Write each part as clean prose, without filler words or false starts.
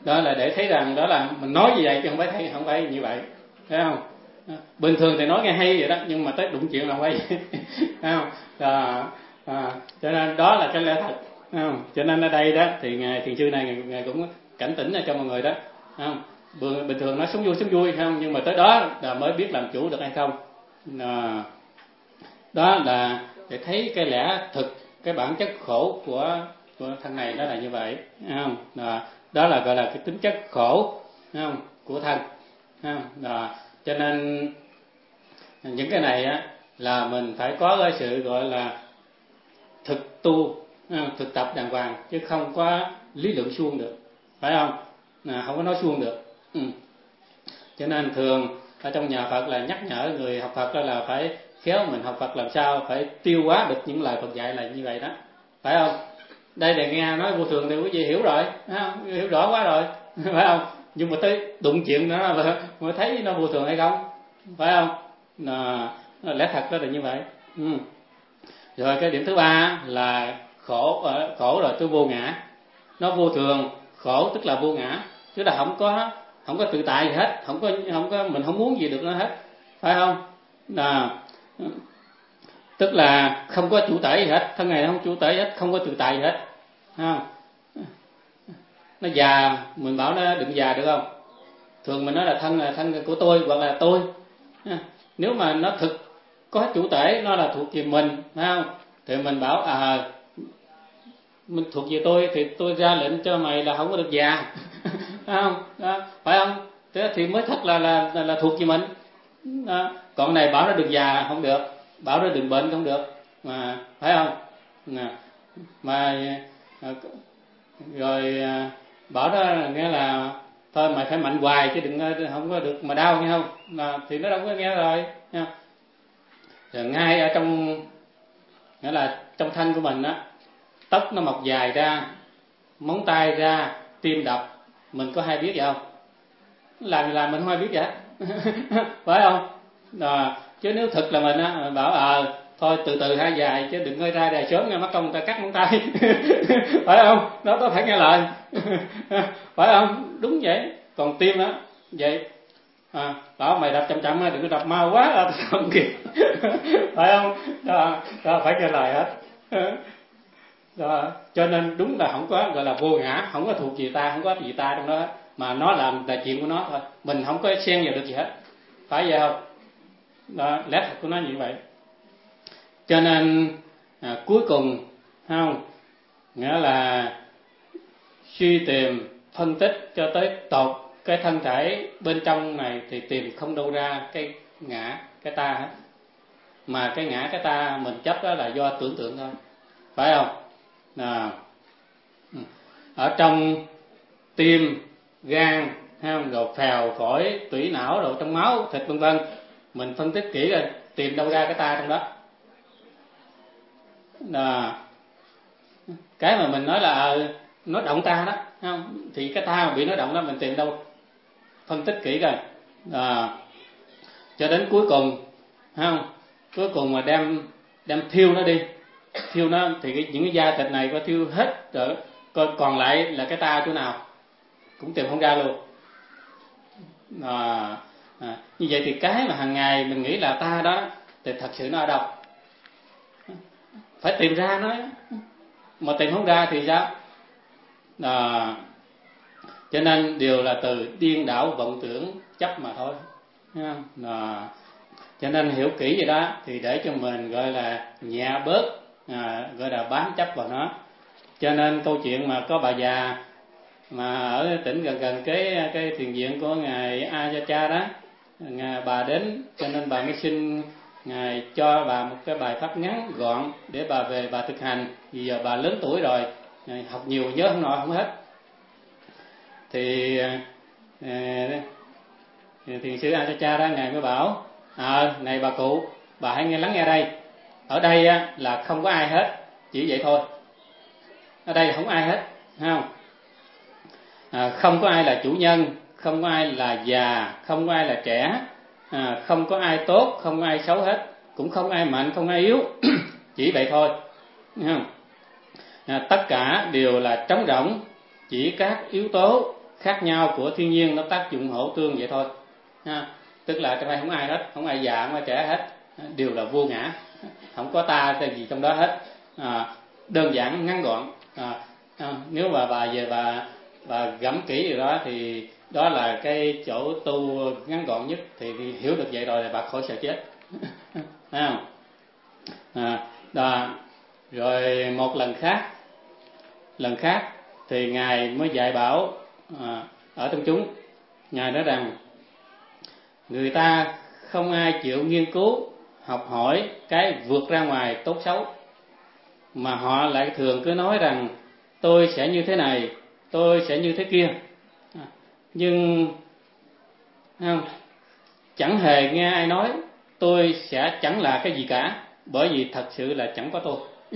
Đó là để thấy rằng đó là mình nói như vậy chứ không phải như vậy, thấy không? Bình thường thì nói nghe hay vậy đó, nhưng mà tới đụng chuyện là không phải vậy. Thấy không? Cho nên đó là cái lẽ thật, thấy không? Cho nên ở đây đó thì ngài thiền sư này ngài cũng cảnh tỉnh cho mọi người đó, thấy không? Bình thường nói sống vui không, nhưng mà tới đó là mới biết làm chủ được hay không. Đó là để thấy cái lẽ thực, cái bản chất khổ của thân này đó là như vậy, thấy không? Đó là gọi là cái tính chất khổ, thấy không? Của thân, thấy không? Cho nên những cái này á là mình phải có cái sự gọi là thực tu, thực tập đàng hoàng, chứ không có lý luận suông được, phải không? Không có nói suông được. Cho nên thường ở trong nhà Phật là nhắc nhở người học Phật đó là phải khéo mình học Phật làm sao phải tiêu hóa được những lời Phật dạy là như vậy đó, phải không? Đây là nghe nói vô thường thì quý vị hiểu rồi, phải không? Hiểu rõ quá rồi, phải không? Nhưng mà tới đụng chuyện nữa là mới thấy nó vô thường hay không, phải không? Lẽ thật đó là như vậy. Rồi cái điểm thứ ba là khổ rồi tôi vô ngã. Nó vô thường, khổ tức là vô ngã, chứ là không có tự tại gì hết, không có mình không muốn gì được nó hết, phải không? Tức là không có chủ thể gì hết, thân này không chủ thể gì hết, không có tự tại gì hết, không? Nó già, mình bảo nó đừng già được không? Thường mình nói là thân của tôi hoặc là tôi. Nếu mà nó thực có chủ thể, nó là thuộc về mình, phải không? Thì mình bảo mình thuộc về tôi thì tôi ra lệnh cho mày là không có được già. Phải không? Đó, phải không? Thế thì mới thật là thuộc về mình. Đó. Còn này bảo nó đừng già không được, bảo nó đừng bệnh không được, mà phải không? Mà rồi bảo đó nghe là thôi mày phải mạnh hoài chứ đừng không có được mà đau, nghe không? Thì nó đâu có nghe rồi. Rồi ngay ở trong, nghĩa là trong thân của mình á, tóc nó mọc dài ra, móng tay ra, tim đập, mình có hay biết vậy không? Làm mình không hay biết vậy. Phải không? Chứ nếu thực là mình á, mình bảo thôi từ từ hai dài chứ đừng ra đài sớm nghe mất công người ta cắt móng tay. Phải không? Nó phải nghe lời. Phải không? Đúng vậy. Còn tim đó vậy, bảo mày đập chậm chậm đừng có đập mau quá là không kịp. Phải không? Đó phải nghe lời hết. Đó, cho nên đúng là không có gọi là vô ngã, không có thuộc về ta, không có gì ta trong đó, mà nó làm là chuyện của nó thôi, mình không có xen vào được gì hết, phải vậy không? Đó, lẽ thật của nó như vậy. Cho nên cuối cùng, không, nghĩa là suy tìm phân tích cho tới tột cái thân thể bên trong này thì tìm không đâu ra cái ngã, cái ta hết, mà cái ngã cái ta mình chấp đó là do tưởng tượng thôi, phải không? Ở trong tim, gan, rồi phèo, phổi, tủy não, rồi trong máu, thịt vân vân, mình phân tích kỹ rồi tìm đâu ra cái ta trong đó. Cái mà mình nói là nó động ta đó, không? Thì cái ta mà bị nó động đó mình tìm đâu? Phân tích kỹ rồi, cho đến cuối cùng, không? Cuối cùng mà đem thiêu nó đi, thiêu nó thì những cái da thịt này có thiêu hết rồi, còn lại là cái ta chỗ nào cũng tìm không ra luôn. Như vậy thì cái mà hàng ngày mình nghĩ là ta đó thì thật sự nó ở đâu? Phải tìm ra nó, mà tìm không ra thì sao? Cho nên đều là từ điên đảo vọng tưởng chấp mà thôi. Cho nên hiểu kỹ vậy đó thì để cho mình gọi là nhẹ bớt, gọi là bám chấp vào nó. Cho nên câu chuyện mà có bà già mà ở tỉnh gần cái thiền viện của ngài Ajahn đó, bà đến cho nên bà mới xin ngài cho bà một cái bài pháp ngắn gọn để bà về bà thực hành, vì giờ bà lớn tuổi rồi, học nhiều nhớ không nổi không hết. Thì thiền sư Ajahn đó ngài mới bảo này bà cụ, bà hãy lắng nghe đây. Ở đây là không có ai hết, chỉ vậy thôi. Ở đây không ai hết, không? Không có ai là chủ nhân, không có ai là già, không có ai là trẻ, không có ai tốt, không có ai xấu hết, cũng không ai mạnh, không ai yếu. Chỉ vậy thôi, không? Tất cả đều là trống rỗng, chỉ các yếu tố khác nhau của thiên nhiên nó tác dụng hỗ tương vậy thôi. Tức là trong đây không ai hết, không ai già không ai trẻ hết, đều là vô ngã, không có ta cái gì trong đó hết. Đơn giản ngắn gọn. Nếu mà bà về bà gẫm kỹ rồi đó thì đó là cái chỗ tu ngắn gọn nhất. Thì hiểu được vậy rồi thì bà khỏi sợ chết. Thấy không? Đó. Rồi một lần khác thì Ngài mới dạy bảo ở trong chúng. Ngài nói rằng người ta không ai chịu nghiên cứu học hỏi cái vượt ra ngoài tốt xấu, mà họ lại thường cứ nói rằng tôi sẽ như thế này, tôi sẽ như thế kia. Nhưng không, chẳng hề nghe ai nói tôi sẽ chẳng là cái gì cả, bởi vì thật sự là chẳng có tôi.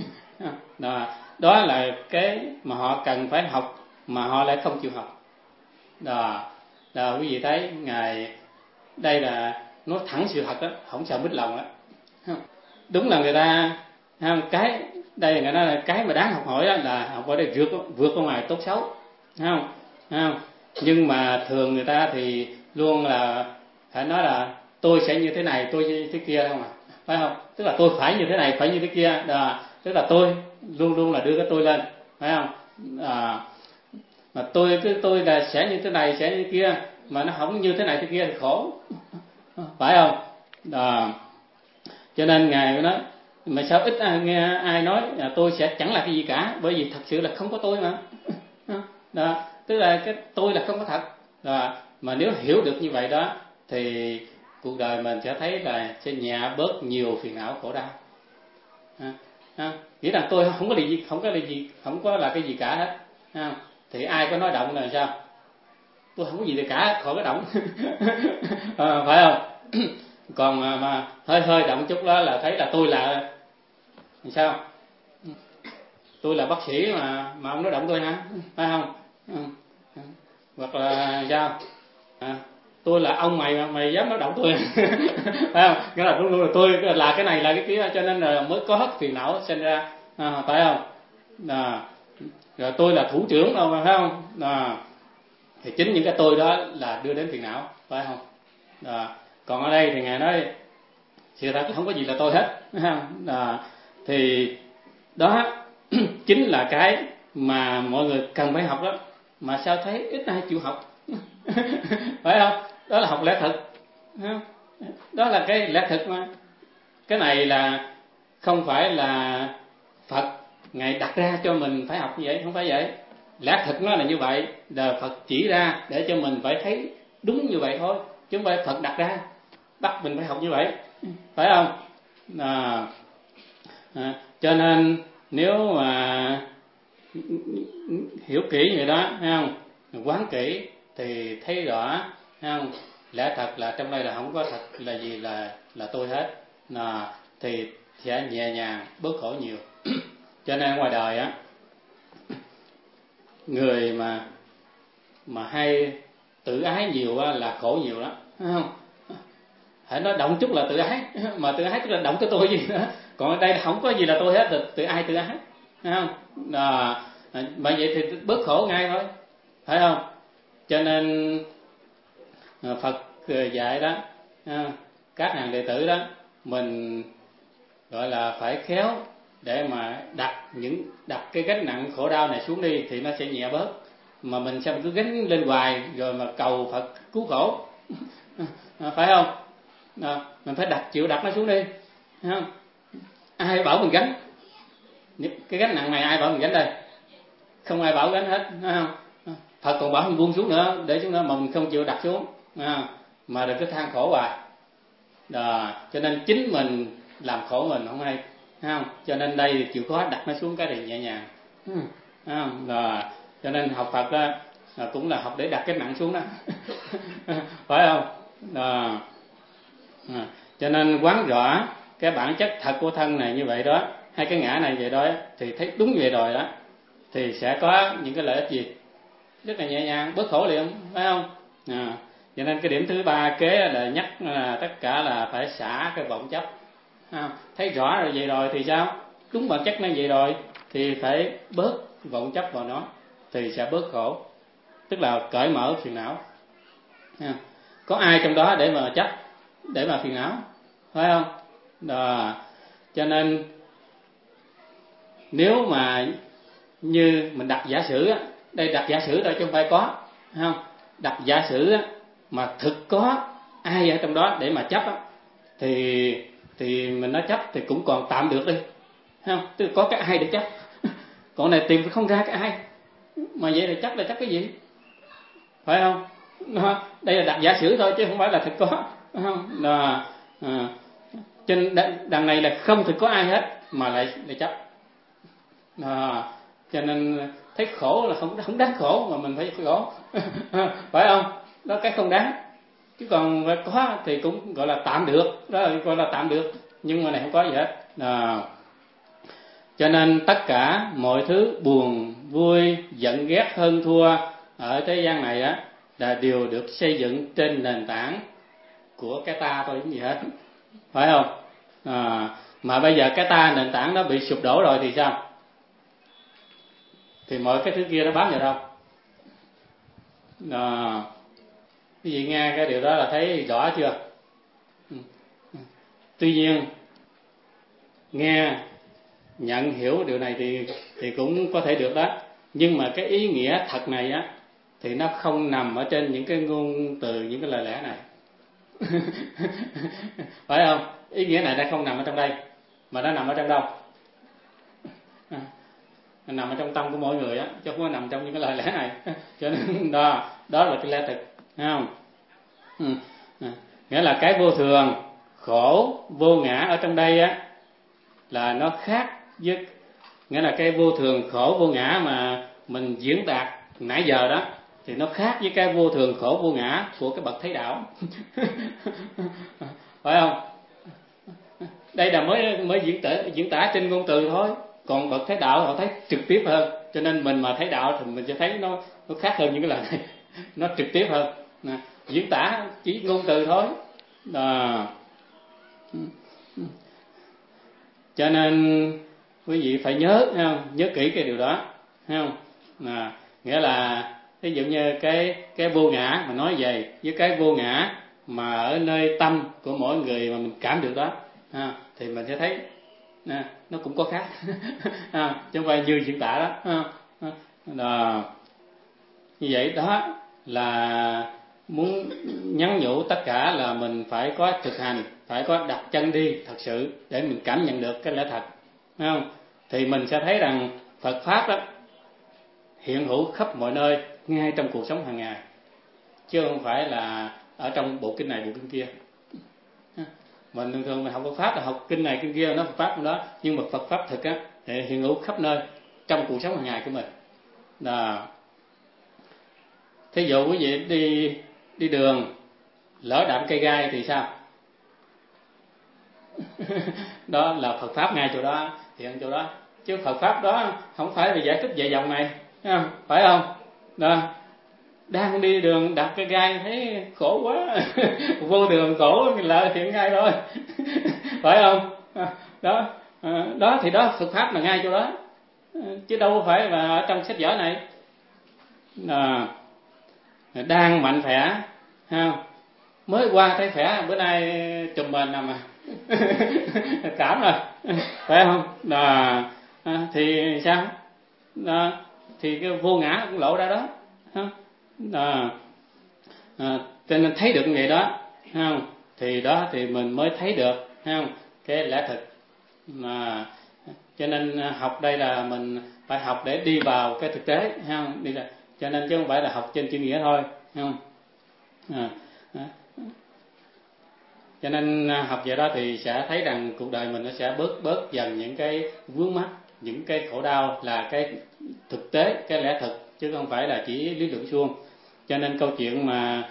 Đó là cái mà họ cần phải học mà họ lại không chịu học. Đó, quý vị thấy Ngài đây là nói thẳng sự thật đó, không sợ mít lòng đó. Đúng là người ta cái đây người ta là cái mà đáng học hỏi đó, là học ở đây vượt ra ngoài tốt xấu, không? Nhưng mà thường người ta thì luôn là phải nói là tôi sẽ như thế này, tôi như thế kia, không phải không? Tức là tôi phải như thế này, phải như thế kia. Đó, tức là tôi luôn luôn là đưa cái tôi lên, phải không? Mà tôi là sẽ như thế này, sẽ như thế kia, mà nó không như thế này thế kia thì khổ, phải không? Cho nên Ngài mới nói mà sao ít nghe ai nói là tôi sẽ chẳng là cái gì cả, bởi vì thật sự là không có tôi mà. Đó, tức là cái tôi là không có thật. Đó, mà nếu hiểu được như vậy đó thì cuộc đời mình sẽ thấy là sẽ nhẹ bớt nhiều phiền não khổ đau. Nghĩ rằng tôi không có là cái gì cả hết. Thì ai có nói động là sao? Tôi không có gì cả, khỏi có động. Phải không? Còn mà hơi động chút đó là thấy là tôi là sao? Tôi là bác sĩ mà ông nói động tôi hả? Phải không? Hoặc là sao? Tôi là ông mày dám nói động tôi. Phải không? Nghĩa là luôn là tôi là cái này là cái kia, cho nên là mới có hết phiền não sinh ra. Phải không? Rồi tôi là thủ trưởng đâu mà, phải không? Thì chính những cái tôi đó là đưa đến phiền não, phải không? Còn ở đây thì Ngài nói sự thật không có gì là tôi hết, phải không? Thì đó chính là cái mà mọi người cần phải học đó, mà sao thấy ít ai chịu học. Phải không? Đó là học lẽ thực. Đó là cái lẽ thực mà. Cái này là không phải là Phật Ngài đặt ra cho mình phải học như vậy, không phải vậy. Lẽ thực nó là như vậy, là Phật chỉ ra để cho mình phải thấy đúng như vậy thôi, chứ không phải Phật đặt ra bắt mình phải học như vậy, phải không? Cho nên nếu mà hiểu kỹ vậy đó, thấy không? Quán kỹ thì thấy rõ, thấy không? Lẽ thật là trong đây là không có thật là gì là tôi hết, thì sẽ nhẹ nhàng bớt khổ nhiều. Cho nên ngoài đời á, người mà hay tự ái nhiều á là khổ nhiều đó, thấy không? Hãy nói động chút là tự ái, mà tự ái tức là động cái tôi gì nữa. Còn ở đây không có gì là tôi hết, tự ái, thấy không? Mà vậy thì bớt khổ ngay thôi, phải không? Cho nên Phật dạy đó, các hàng đệ tử đó, mình gọi là phải khéo để mà đặt cái gánh nặng khổ đau này xuống đi thì nó sẽ nhẹ bớt. Mà mình sao cứ gánh lên hoài rồi mà cầu Phật cứu khổ, phải không? Mình phải chịu đặt nó xuống đi, thấy không? Ai bảo mình gánh cái gánh nặng này? Ai bảo mình gánh đây? Không ai bảo gánh hết, thấy không? Phật còn bảo mình buông xuống nữa, để xuống nữa mà mình không chịu đặt xuống, mà đừng cứ than khổ hoài. Cho nên chính mình làm khổ mình không hay, thấy không? Cho nên đây thì chịu khó đặt nó xuống cái thì nhẹ nhàng, thấy không? Cho nên học Phật đó cũng là học để đặt cái nặng xuống đó. Phải không? Cho nên quán rõ cái bản chất thật của thân này như vậy đó, hay cái ngã này vậy đó, thì thấy đúng vậy rồi đó, thì sẽ có những cái lợi ích gì? Rất là nhẹ nhàng, bớt khổ liền, phải không? Cho nên cái điểm thứ ba kế là nhắc là tất cả là phải xả cái vọng chấp. Thấy rõ rồi vậy rồi thì sao? Đúng bản chất nó vậy rồi thì phải bớt vọng chấp vào nó thì sẽ bớt khổ. tức là cởi mở phiền não. Có ai trong đó để mà chấp, để mà phiền não, phải không? Đó. Cho nên nếu mà như mình đặt giả sử á, đây đặt giả sử thôi chứ không phải có, phải không? Đặt giả sử á, mà thực có ai ở trong đó để mà chấp á, thì mình nói chấp thì cũng còn tạm được đi, phải không? Tức là có cái ai để chấp. Còn này tìm không ra cái ai, mà vậy thì chấp là chấp cái gì, phải không? Đây là đặt giả sử thôi chứ không phải là thực có, phải không? Trên đằng này là không thực có ai hết mà lại chấp. Cho nên thấy khổ là không đáng khổ mà mình phải khổ. Phải không? Đó cái không đáng. Chứ còn có thì cũng gọi là tạm được, đó là gọi là tạm được, nhưng mà này không có gì hết. Cho nên tất cả mọi thứ buồn, vui, giận ghét, hơn thua ở thế gian này á là đều được xây dựng trên nền tảng của cái ta thôi, gì hết, phải không? Mà bây giờ cái ta nền tảng nó bị sụp đổ rồi thì sao? Thì mọi cái thứ kia nó bám vào đâu? Quý vị nghe cái điều đó là thấy rõ chưa? Tuy nhiên nghe nhận hiểu điều này thì cũng có thể được đó, nhưng mà cái ý nghĩa thật này á thì nó không nằm ở trên những cái ngôn từ, những cái lời lẽ này. Phải không? Ý nghĩa này nó không nằm ở trong đây, mà nó nằm ở trong đâu? Nó nằm ở trong tâm của mỗi người á, chứ không có nằm trong những cái lời lẽ này. Cho nên đó là cái lẽ thực, thấy không? Nghĩa là cái vô thường, khổ, vô ngã ở trong đây á là nó khác với, nghĩa là cái vô thường, khổ, vô ngã mà mình diễn đạt nãy giờ đó thì nó khác với cái vô thường, khổ, vô ngã của cái bậc Thấy Đạo. Phải không? Đây là mới diễn tả trên ngôn từ thôi, còn bậc Thấy Đạo họ thấy trực tiếp hơn, cho nên mình mà thấy đạo thì mình sẽ thấy nó khác hơn những cái lời này. Nó trực tiếp hơn. Diễn tả chỉ ngôn từ thôi. Cho nên quý vị phải nhớ, không? Nhớ kỹ cái điều đó, không? Nghĩa là ví dụ như cái vô ngã mà nói về với cái vô ngã mà ở nơi tâm của mỗi người mà mình cảm được đó, thì mình sẽ thấy nó cũng có khác. Chứ không phải như diễn tả đó. Như vậy đó là muốn nhắn nhủ tất cả là mình phải có thực hành, phải có đặt chân đi thật sự để mình cảm nhận được cái lẽ thật, phải không? Thì mình sẽ thấy rằng Phật Pháp đó hiện hữu khắp mọi nơi, ngay trong cuộc sống hàng ngày, chứ không phải là ở trong bộ kinh này bộ kinh kia. Mình thường mình học Phật Pháp là học kinh này kinh kia, nó Phật Pháp trong đó, nhưng mà Phật Pháp thực á thì hiện hữu khắp nơi trong cuộc sống hàng ngày của mình. Thí dụ quý vị đi đường lỡ đạp cây gai thì sao? Đó là Phật Pháp ngay chỗ đó, hiện chỗ đó, chứ Phật Pháp đó không phải là giải thích về dòng này, phải không? Đó, đang đi đường đạp cái gai thấy khổ quá. Vô đường khổ là hiện ngay thôi. Phải không? Đó thì đó Phật Pháp là ngay chỗ đó, chứ đâu phải là ở trong sách vở này. Đang mạnh khỏe, mới qua thấy khỏe, bữa nay trùm mền nằm mà. Cảm rồi, phải không? Thì sao? Thì cái vô ngã cũng lộ ra đó. Cho nên thấy được vậy đó, thì đó thì mình mới thấy được, cái lẽ thực. Cho nên học đây là mình phải học để đi vào cái thực tế, đi ra. Cho nên chứ không phải là học trên chữ nghĩa thôi, không? Cho nên học vậy đó thì sẽ thấy rằng cuộc đời mình nó sẽ bớt dần những cái vướng mắc, những cái khổ đau là cái thực tế, cái lẽ thực, chứ không phải là chỉ lý luận suông. Cho nên câu chuyện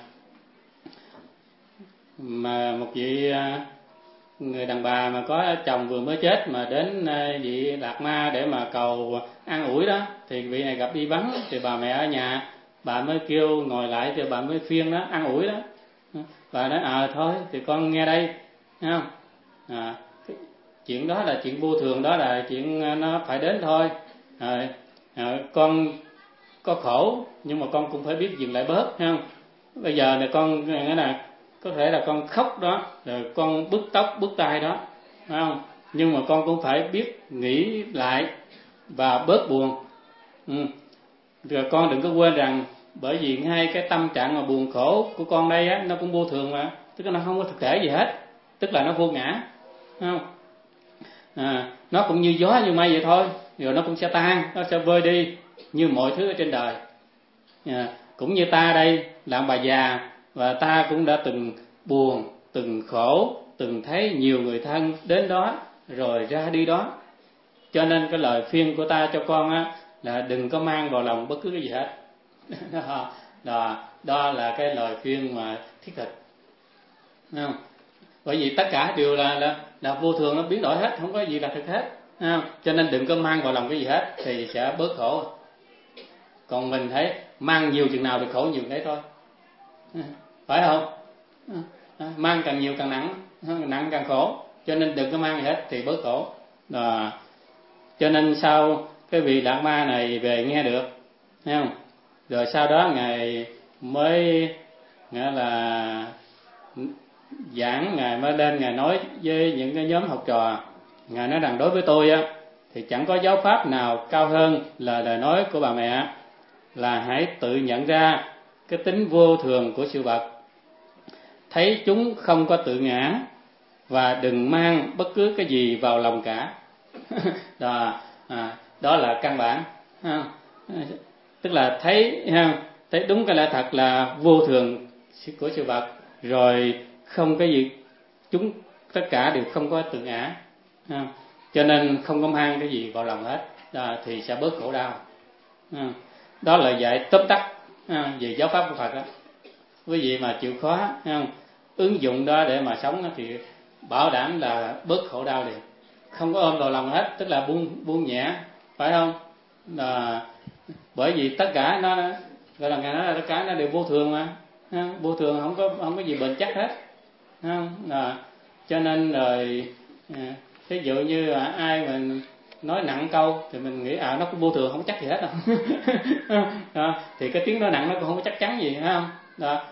mà một vị người đàn bà mà có chồng vừa mới chết mà đến vị Đạt Ma để mà cầu an ủi đó, thì vị này gặp đi vắng, thì bà mẹ ở nhà, bà mới kêu ngồi lại, thì bà mới khuyên đó, an ủi đó. Bà nói thôi thì con nghe đây, thấy không? Chuyện đó là chuyện vô thường, đó là chuyện nó phải đến thôi. Con có khổ, nhưng mà con cũng phải biết dừng lại bớt, thấy không? Bây giờ là con nghĩa là có thể là con khóc đó, rồi con bứt tóc bứt tai đó, phải không? Nhưng mà con cũng phải biết nghĩ lại và bớt buồn. Rồi con đừng có quên rằng bởi vì ngay cái tâm trạng mà buồn khổ của con đây á, nó cũng vô thường mà, tức là nó không có thực thể gì hết, tức là nó vô ngã, phải không? Nó cũng như gió như mây vậy thôi, rồi nó cũng sẽ tan, nó sẽ vơi đi như mọi thứ ở trên đời. Cũng như ta đây làm bà già, và ta cũng đã từng buồn, từng khổ, từng thấy nhiều người thân đến đó rồi ra đi đó. Cho nên cái lời khuyên của ta cho con á là đừng có mang vào lòng bất cứ cái gì hết. Đó là cái lời khuyên mà thiết thực, không? Bởi vì tất cả đều là vô thường, nó biến đổi hết, không có gì là thực hết, không? Cho nên đừng có mang vào lòng cái gì hết thì sẽ bớt khổ. Còn mình thấy mang nhiều chừng nào thì khổ nhiều đấy thôi, phải không? Mang càng nhiều càng nặng, nặng càng khổ. Cho nên đừng có mang gì hết thì bớt khổ. Cho nên sau cái vị Đạt Ma này về nghe được, thấy không? Rồi sau đó Ngài mới nghĩa là giảng, Ngài mới lên Ngài nói với những cái nhóm học trò. Ngài nói rằng đối với tôi á thì chẳng có giáo pháp nào cao hơn là lời nói của bà mẹ, là hãy tự nhận ra cái tính vô thường của sự vật, thấy chúng không có tự ngã, và đừng mang bất cứ cái gì vào lòng cả. Đó là căn bản, tức là thấy đúng cái lẽ thật là vô thường của sự vật, rồi không cái gì, chúng tất cả đều không có tự ngã, cho nên không có mang cái gì vào lòng hết, thì sẽ bớt khổ đau. Đó là dạy tóm tắt về giáo pháp của Phật đó. Quý vị mà chịu khó ứng dụng đó để mà sống thì bảo đảm là bớt khổ đau liền, không có ôm vào lòng hết, tức là buông nhẹ, phải không? Bởi vì tất cả nó gọi là Ngài nói là tất cả nó đều vô thường mà, vô thường, không có gì bền chắc hết, cho nên rồi ví dụ như ai mình nói nặng câu thì mình nghĩ nó cũng vô thường, không chắc gì hết đâu. Thì cái tiếng nói nặng nó cũng không có chắc chắn gì, phải không?